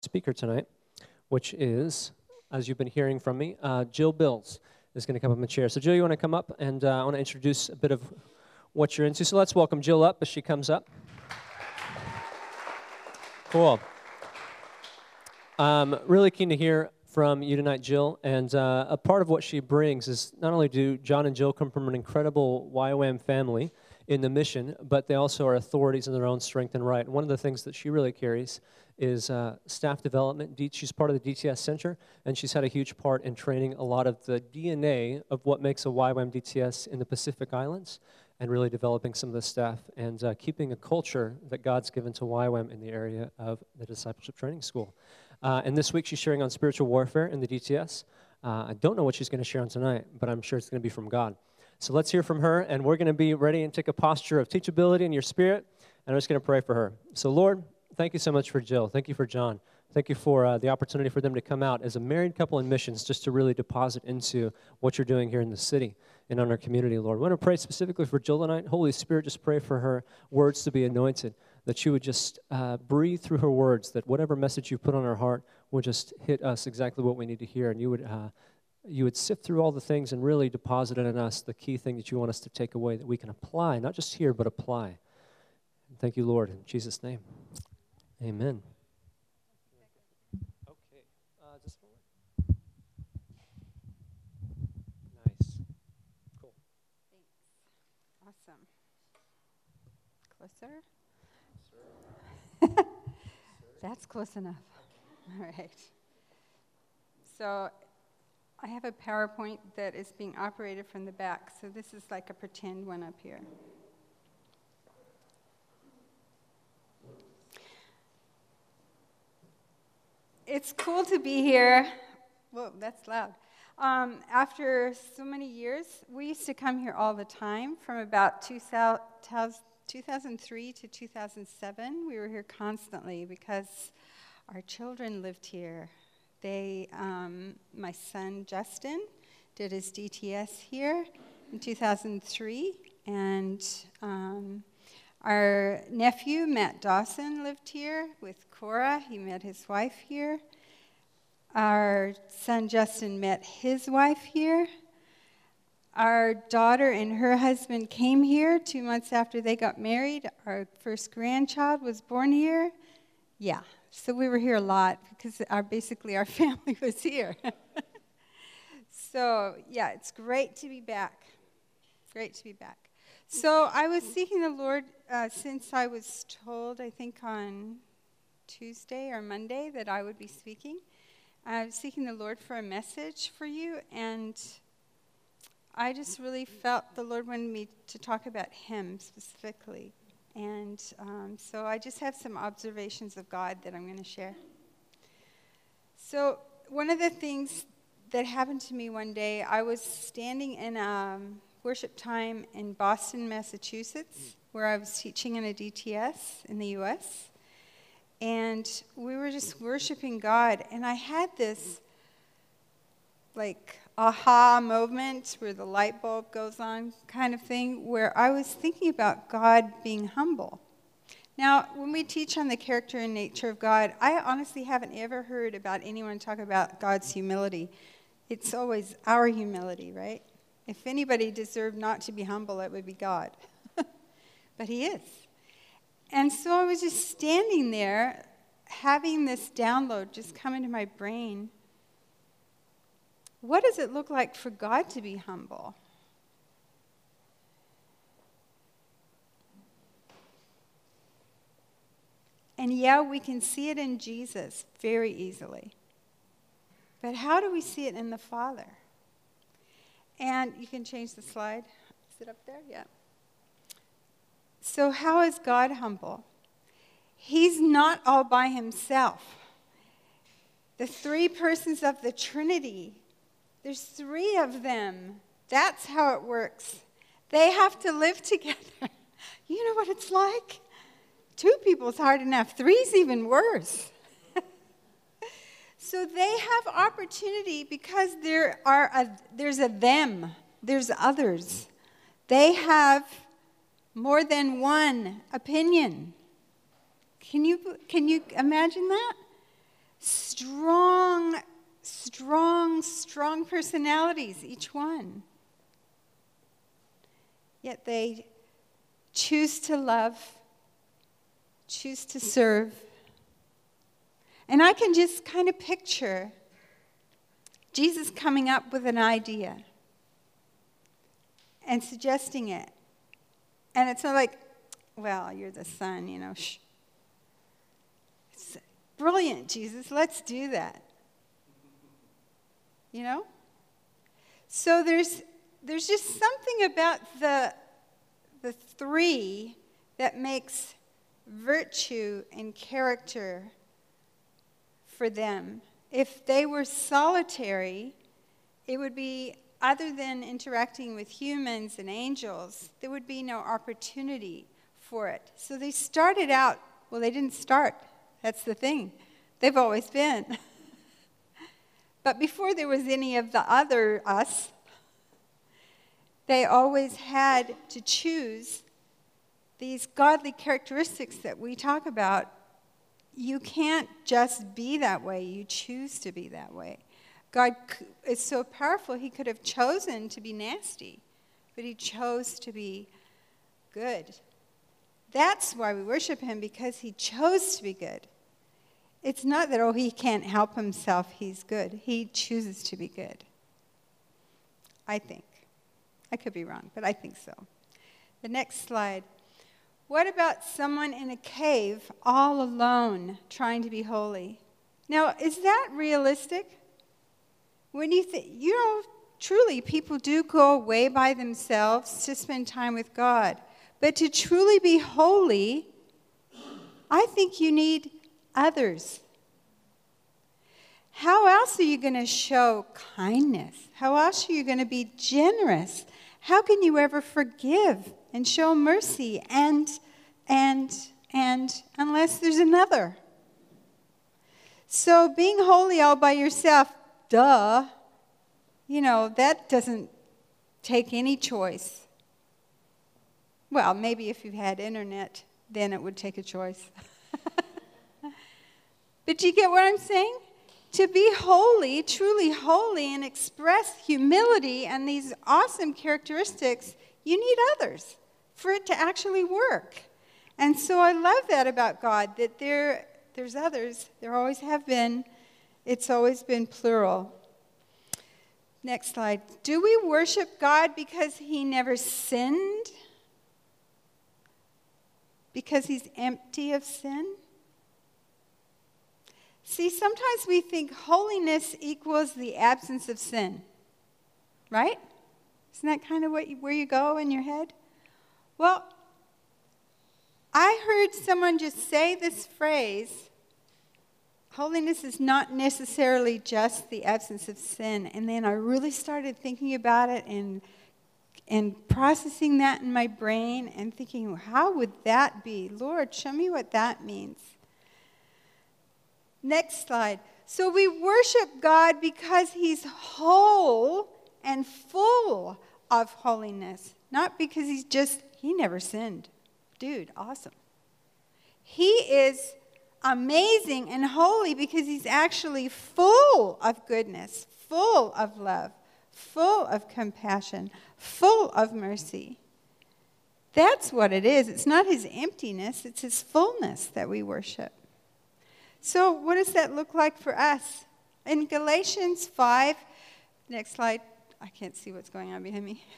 Speaker tonight, which is, as you've been hearing from me, Jill Bills is going to come up in the chair. So Jill, you want to come up, and I want to introduce a bit of what you're into. So let's welcome Jill up as she comes up. Cool. Really keen to hear from you tonight, Jill, and a part of what she brings is not only do John and Jill come from an incredible YWAM family in the mission, but they also are authorities in their own strength and right. And one of the things that she really carries is staff development. She's part of the DTS Center, and she's had a huge part in training a lot of the DNA of what makes a YWAM DTS in the Pacific Islands, and really developing some of the staff and keeping a culture that God's given to YWAM in the area of the Discipleship Training School. And this week she's sharing on spiritual warfare in the DTS. I don't know what she's going to share on tonight, but I'm sure it's going to be from God. So let's hear from her, and we're going to be ready and take a posture of teachability in your spirit, and I'm just going to pray for her. So Lord, thank you so much for Jill. Thank you for John. Thank you for the opportunity for them to come out as a married couple in missions just to really deposit into what you're doing here in the city and on our community, Lord. We want to pray specifically for Jill tonight. Holy Spirit, just pray for her words to be anointed, that you would just breathe through her words, that whatever message you put on her heart will just hit us exactly what we need to hear, and you would sift through all the things and really deposit in us the key thing that you want us to take away that we can apply, not just hear, but apply. Thank you, Lord, in Jesus' name. Amen. Okay. Just forward. Nice. Cool. Thanks. Awesome. Closer? That's close enough. All right. So I have a PowerPoint that is being operated from the back, so this is like a pretend one up here. It's cool to be here. Whoa, that's loud. After so many years, we used to come here all the time from about 2003 to 2007. We were here constantly because our children lived here. My son Justin did his DTS here in 2003, and our nephew Matt Dawson lived here with Cora. He met his wife here. Our son Justin met his wife here. Our daughter and her husband came here 2 months after they got married. Our first grandchild was born here. Yeah, so we were here a lot because basically our family was here. So, yeah, it's great to be back. Great to be back. So I was seeking the Lord since I was told, I think on Tuesday or Monday, that I would be speaking. I was seeking the Lord for a message for you, and I just really felt the Lord wanted me to talk about Him specifically. And so I just have some observations of God that I'm going to share. So one of the things that happened to me one day, I was standing in worship time in Boston, Massachusetts, where I was teaching in a DTS in the U.S., and we were just worshiping God, and I had this, like, aha moment where the light bulb goes on kind of thing, where I was thinking about God being humble. Now, when we teach on the character and nature of God, I honestly haven't ever heard about anyone talk about God's humility. It's always our humility, right? If anybody deserved not to be humble, it would be God. But He is. And so I was just standing there, having this download just come into my brain. What does it look like for God to be humble? And yeah, we can see it in Jesus very easily. But how do we see it in the Father? And you can change the slide. Is it up there? Yeah. So how is God humble? He's not all by Himself. The three persons of the Trinity, there's three of them. That's how it works. They have to live together. You know what it's like? 2 people is hard enough. 3's even worse. So they have opportunity because there's a them. There's others. They have more than one opinion. Can you imagine that? personalities, each one. Yet they choose to love, choose to serve. And I can just kind of picture Jesus coming up with an idea and suggesting it. And it's not like, well, you're the son, shh. It's brilliant, Jesus, let's do that. So there's just something about the three that makes virtue and character for them. If they were solitary, it would be, other than interacting with humans and angels, there would be no opportunity for it. So they started out, well, they didn't start. That's the thing. They've always been. But before there was any of the other us, they always had to choose these godly characteristics that we talk about. You can't just be that way. You choose to be that way. God is so powerful, he could have chosen to be nasty, but he chose to be good. That's why we worship him, because he chose to be good. It's not that, he can't help himself, he's good. He chooses to be good. I think. I could be wrong, but I think so. The next slide. What about someone in a cave all alone trying to be holy? Now, is that realistic? When you think, truly people do go away by themselves to spend time with God. But to truly be holy, I think you need others. How else are you going to show kindness? How else are you going to be generous? How can you ever forgive and show mercy and unless there's another? So being holy all by yourself, duh, that doesn't take any choice. Well, maybe if you had internet, then it would take a choice. But do you get what I'm saying? To be holy, truly holy, and express humility and these awesome characteristics, you need others for it to actually work. And so I love that about God, that there's others. There always have been. It's always been plural. Next slide. Do we worship God because he never sinned? Because he's empty of sin? See, sometimes we think holiness equals the absence of sin, right? Isn't that kind of where you go in your head? Well, I heard someone just say this phrase, holiness is not necessarily just the absence of sin. And then I really started thinking about it and processing that in my brain and thinking, how would that be? Lord, show me what that means. Next slide. So we worship God because he's whole and full of holiness. Not because he never sinned. Dude, awesome. He is amazing and holy because he's actually full of goodness, full of love, full of compassion, full of mercy. That's what it is. It's not his emptiness, it's his fullness that we worship. So what does that look like for us? In Galatians 5, next slide. I can't see what's going on behind me.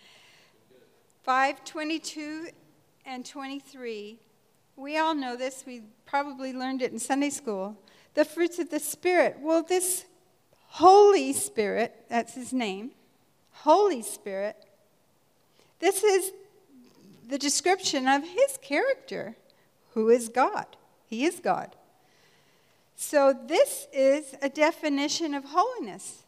5:22 and 23. We all know this. We probably learned it in Sunday school. The fruits of the Spirit. Well, this Holy Spirit, that's his name, Holy Spirit, this is the description of his character, who is God. He is God. So this is a definition of holiness.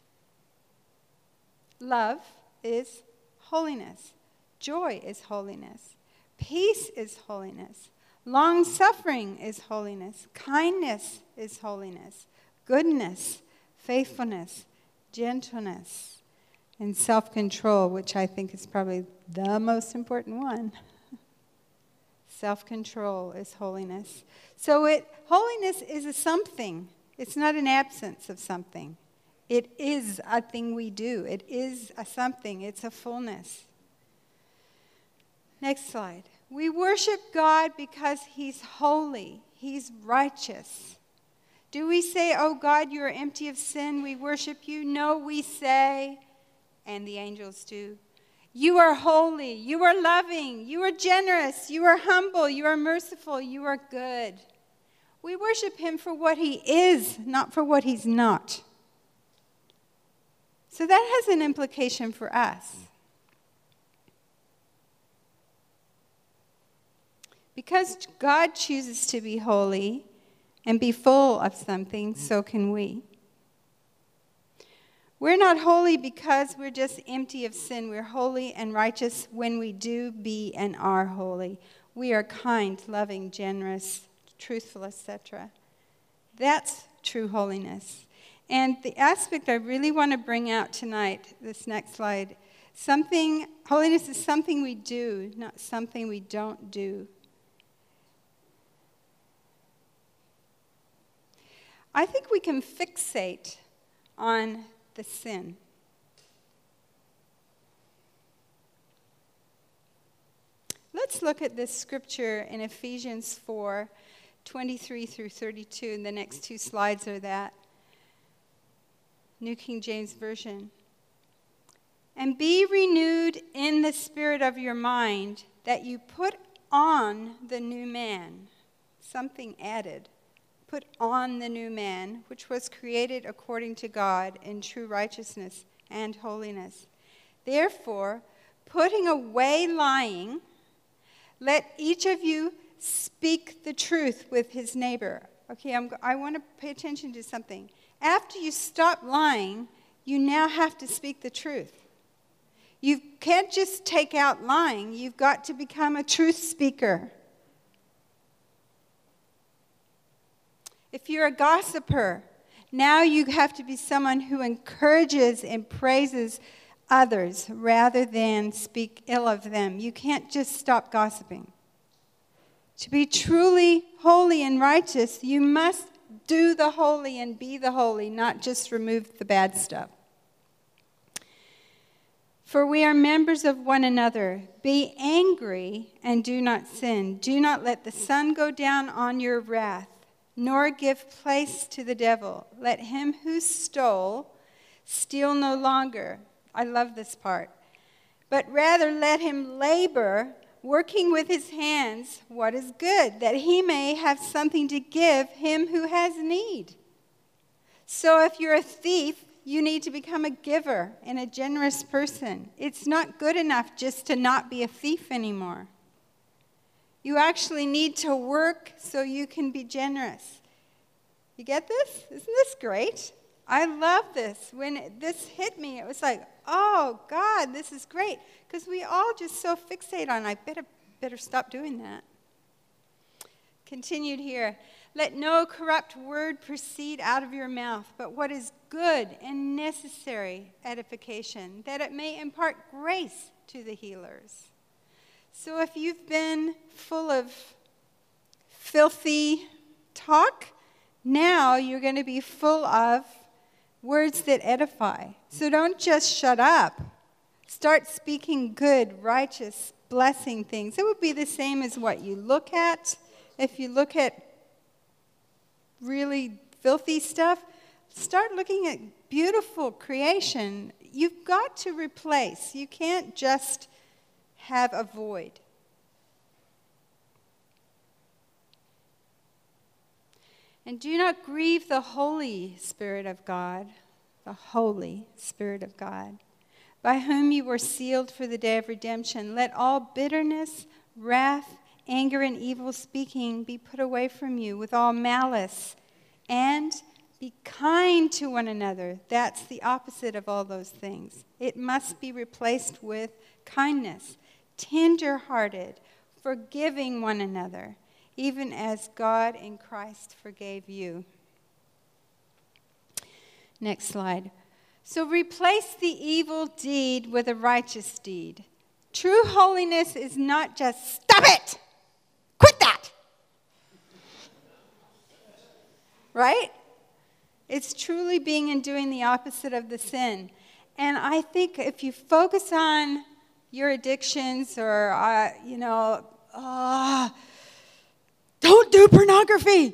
Love is holiness. Joy is holiness. Peace is holiness. Long-suffering is holiness. Kindness is holiness. Goodness, faithfulness, gentleness, and self-control, which I think is probably the most important one. Self-control is holiness. So holiness is a something. It's not an absence of something. It is a thing we do. It is a something. It's a fullness. Next slide. We worship God because he's holy. He's righteous. Do we say, oh God, you are empty of sin, we worship you? No, we say, and the angels do, you are holy, you are loving, you are generous, you are humble, you are merciful, you are good. We worship him for what he is, not for what he's not. So that has an implication for us. Because God chooses to be holy and be full of something, so can we. We're not holy because we're just empty of sin. We're holy and righteous when we do be and are holy. We are kind, loving, generous, truthful, etc. That's true holiness. And the aspect I really want to bring out tonight, this next slide, holiness is something we do, not something we don't do. I think we can fixate on the sin. Let's look at this scripture in Ephesians 4:23 through 32, and the next two slides are that. New King James Version. And be renewed in the spirit of your mind, that you put on the new man. Something added. Put on the new man, which was created according to God in true righteousness and holiness. Therefore, putting away lying, let each of you speak the truth with his neighbor. Okay, I want to pay attention to something. After you stop lying, you now have to speak the truth. You can't just take out lying. You've got to become a truth speaker. If you're a gossiper, now you have to be someone who encourages and praises others rather than speak ill of them. You can't just stop gossiping. To be truly holy and righteous, you must do the holy and be the holy, not just remove the bad stuff. For we are members of one another. Be angry and do not sin. Do not let the sun go down on your wrath, nor give place to the devil. Let him who stole steal no longer. I love this part. But rather let him labor, working with his hands what is good, that he may have something to give him who has need. So if you're a thief, you need to become a giver and a generous person. It's not good enough just to not be a thief anymore. You actually need to work so you can be generous. You get this? Isn't this great? I love this. When this hit me, it was like, oh, God, this is great. Because we all just so fixate on, I better stop doing that. Continued here. Let no corrupt word proceed out of your mouth, but what is good and necessary edification, that it may impart grace to the hearers. So if you've been full of filthy talk, now you're going to be full of words that edify. So don't just shut up. Start speaking good, righteous, blessing things. It would be the same as what you look at. If you look at really filthy stuff, start looking at beautiful creation. You've got to replace. You can't just have a void. And do not grieve the Holy Spirit of God, the Holy Spirit of God, by whom you were sealed for the day of redemption. Let all bitterness, wrath, anger, and evil speaking be put away from you with all malice, and be kind to one another. That's the opposite of all those things. It must be replaced with kindness, tender-hearted, forgiving one another, even as God in Christ forgave you. Next slide. So replace the evil deed with a righteous deed. True holiness is not just, stop it! Quit that! Right? It's truly being and doing the opposite of the sin. And I think if you focus on your addictions or, don't do pornography.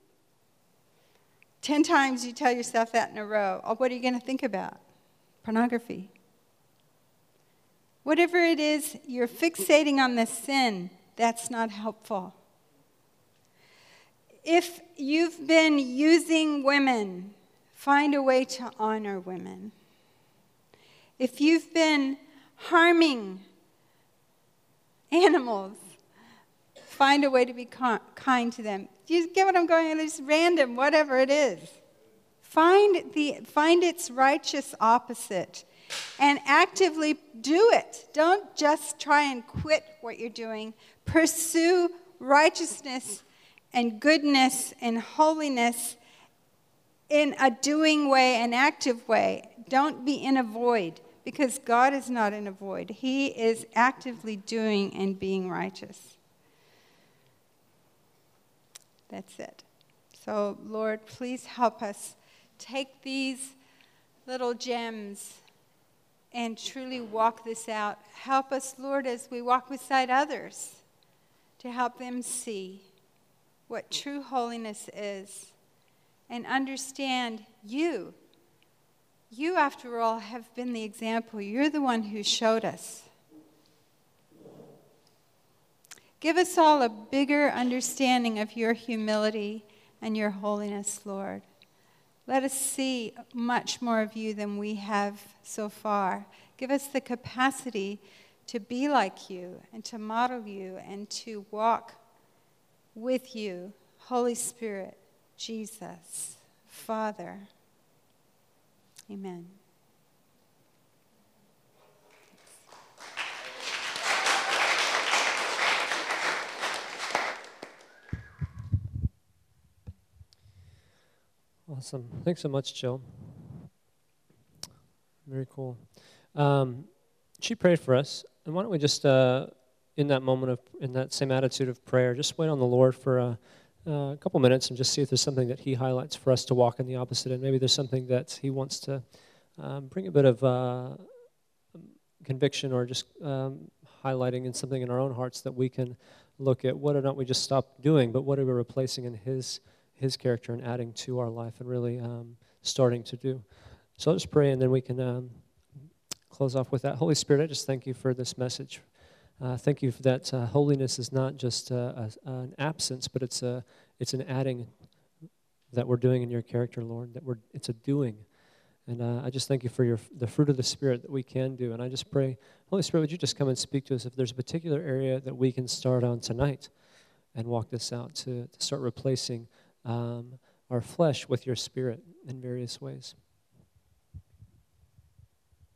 10 times you tell yourself that in a row. What are you going to think about? Pornography. Whatever it is, you're fixating on the sin. That's not helpful. If you've been using women, find a way to honor women. If you've been harming animals, find a way to be kind to them. Do you get what I'm going? It's random, whatever it is. Find its righteous opposite and actively do it. Don't just try and quit what you're doing. Pursue righteousness and goodness and holiness in a doing way, an active way. Don't be in a void, because God is not in a void. He is actively doing and being righteous. That's it. So, Lord, please help us take these little gems and truly walk this out. Help us, Lord, as we walk beside others, to help them see what true holiness is and understand you. You, after all, have been the example. You're the one who showed us. Give us all a bigger understanding of your humility and your holiness, Lord. Let us see much more of you than we have so far. Give us the capacity to be like you and to model you and to walk with you, Holy Spirit, Jesus, Father. Amen. Awesome. Thanks so much, Jill. Very cool. She prayed for us, and why don't we just, in that same attitude of prayer, just wait on the Lord for a couple minutes and just see if there's something that He highlights for us to walk in the opposite, and maybe there's something that He wants to bring a bit of conviction or just highlighting in something in our own hearts that we can look at what or not we just stop doing, but what are we replacing in His character and adding to our life and really starting to do. So I'll just pray and then we can close off with that. Holy Spirit, I just thank you for this message. Thank you for that holiness is not just an absence, but it's an adding that we're doing in your character, Lord, it's a doing. And I just thank you for the fruit of the Spirit that we can do. And I just pray, Holy Spirit, would you just come and speak to us if there's a particular area that we can start on tonight and walk this out to start replacing our flesh with your Spirit in various ways.